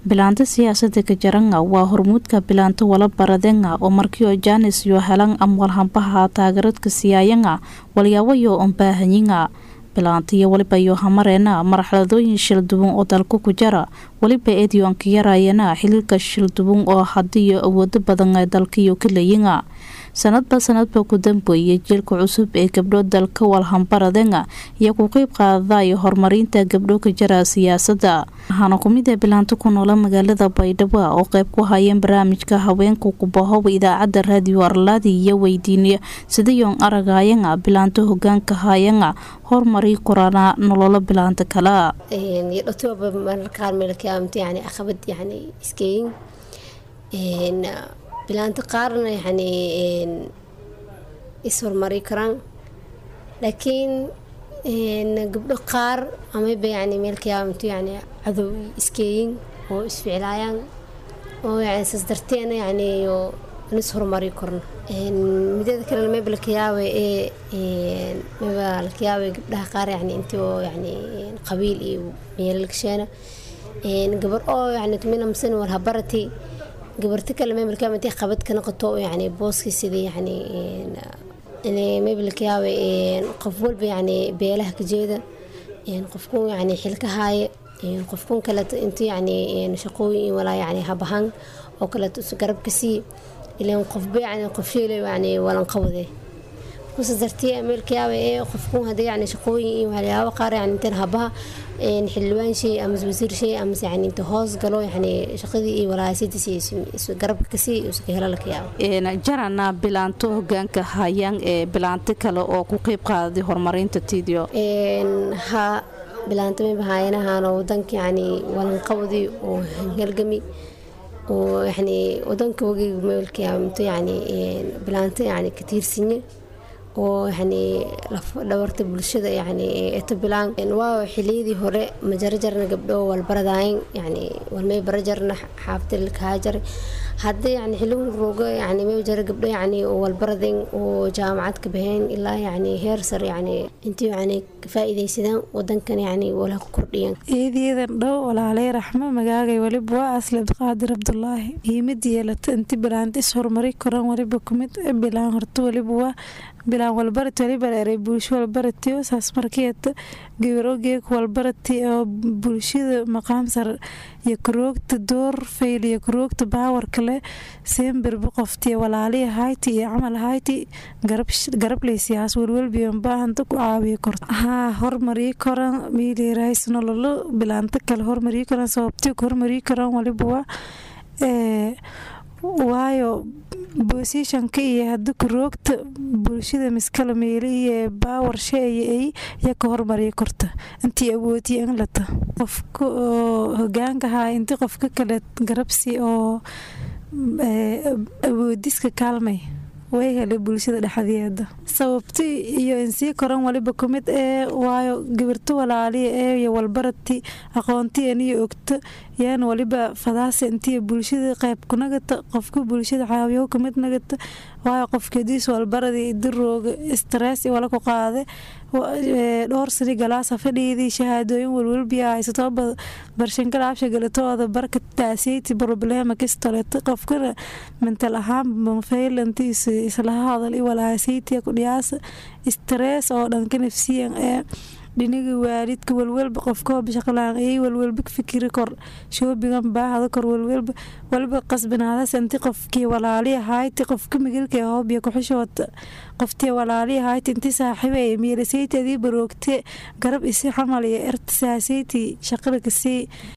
bilaanta siyaasadda ka jaranga waa hormuudka bilaanta wala baradenga oo markii jaanis iyo helan amwal hanbaha taageeradka siyaayanga waliyaawayo on baahanyinga bilaantiya waliba iyo hamareena marxaladooyin shil duwan oo dalku ku jara waliba eediyoon ka yarayana xililka shil duwan oo hadiyo awood badan ay dalkiyo ka leeyinga sanadba ku dambeeyay jiilka cusub ee gabdho dalka walhanbaradenga iyo ku qayb qaadaya horumarinta gabdho ka jira siyaasadda waxaana ku mid ah bilaanta ku nool magaalada Baydhabo oo qayb ku hayeen barnaamijka haweenku ku bahow idaacadda raadiyo Arladi iyo weydiinaya sidoo aragayanga bilaanta hoggaanka hayanga horumari korana nolol bilaanta kala dhotooba markaan meelkaamti yani aqabad yani iskeen bilaanta qaarna yani ismari karaan laakiin gabdho qaar ama yani meelkaamti yani cadow iskeen oo isficlaayaan oo yani sasdarteena yani oo nismari karno midada kale meelkayaawe meelkayaawe gabdhaha qaar yani intoo yani qabiil iyo meelkashana gabar oo yani tuminamsan wal habarati gabarta kale meelkaamti qabad kana qato yani booski sidii yani meelkayaawe qof walba yani beelaha ka jeeda qofku yani xilka haaye qofku kale intii yani shaqooyin wala yani habahan oo kale garab ka sii ileen qof yani qof sheelay yani walan qawde وسدرتي أمريكا وقفكم هذا يعني شقوي وعليها وقار يعني تنهبها نحلوان شيء أمس وزير شيء أمس يعني انتهاز قالوا يعني شقدي ولا سيدي سي قرب كسي وسكيلا لك يا جرنا بلانتو جانك هايان بلانتك لو كوكيب قاضي هرمارين تتيديو ها بلانتو بهاينا هانو ودنك يعني والنقودي وهالجمي ويعني ودنك وجي ملك يعني بلانتو يعني كتير سنة ويعني دورت بالشدة يعني اتبلان واو حليدي هراء مجرجرنا قبله والبرداين يعني والمي برجرنا حافظ الكهاجر هذا يعني حلو الروجة يعني ما يجرى قبله يعني والبردين وجامعات كبهين إلا يعني هيرسر يعني انتي يعني فائدة سدان ودن كان يعني ولا كرديان إذا دو ولا عليه رحمة مجاعي ولا بوا أصل قادر عبد الله هي مدية لت بلان تسهر مري كرام ولا بكمت بلان هرتو ولا بوا بلان والبرت ولا بلا بوش والبرتي وساس مركيت جيروجيك والبرتي أو بولشيد مقام سر يكروك تدور فيل يكروك تباور كله سين بربقفتي ولا عليه هايتي عمل هايتي قرب لي سياس والول بيوم باهنتك وعاوي كرت ها هرمري كران ميلي رايس نولو بلانتك الهرمري كران صوبتي هرمري كران ولا بوا waayo positionka iyo hadda roogta bulshada miskala meeliye power shay ay ka hormariyo korta intii awoodii in la ta qofka hogaanka ha intii qofka kale garabsi oo awoodiska kaalmay way helay bulshada dhaxdeeda sababtii iyo in si koran waliba kumid waayo gabarto walaali iyo walbarati aqoontii in iyo ogta yaan waliba fadaas intii bulshada qayb ku nagata qofka bulshada caawiyo kumid nagata waayo qofkeediis walbaradi dirooga stress wala ku qaade dhowr sani galaas fadhiidii shahaadooyin walwalbiya ay soo barshan kala shaqalatooda barka taasiiti problema kastaleet qofka mental ahaan failantiis isla hadal wala siiti ku dhiyaas stress oo dhanka nafsiyan dhiniga waalidka walwalba qofka bishaqlaan walwalba fikir kor shoobigan baahada kor walba qasbanaada santi qofkii walaali ahayti qofka migilka hoobiya ku xishood qoftii walaali ahayti intii saaxiibay meelaseetadii baroogte garab isi xamal iyo irtisaasiti shaqada kasi